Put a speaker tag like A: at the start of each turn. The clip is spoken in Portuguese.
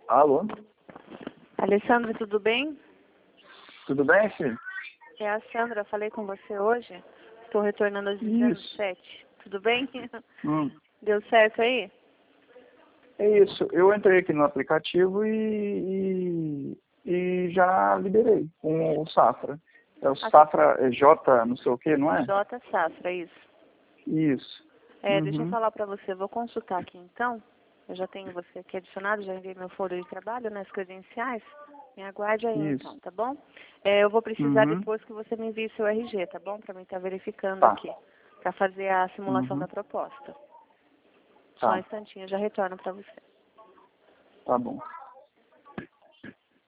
A: Alô?
B: Alessandra, tudo bem?
A: Tudo bem, filho?
B: É a Sandra, falei com você hoje. Estou retornando às
A: Isso.
B: 17. Tudo bem?
A: Hum.
B: Deu certo aí?
A: É isso. Eu entrei aqui no aplicativo e já liberei com o Safra. É o Safra J, não sei o que, não é?
B: J Safra, isso.
A: Isso.
B: Deixa eu
A: Uhum.
B: falar para você. Vou consultar aqui então. Eu já tenho você aqui adicionado, já enviei meu folder de trabalho, nas credenciais. Me aguarde aí então,
A: Isso.
B: tá bom? Eu vou precisar
A: Uhum.
B: depois que você me envie seu RG, tá bom? Para mim estar verificando
A: Tá.
B: aqui. Para fazer a simulação
A: Uhum.
B: da proposta. Só um
A: Tá.
B: instantinho, eu já retorno para você.
A: Tá bom.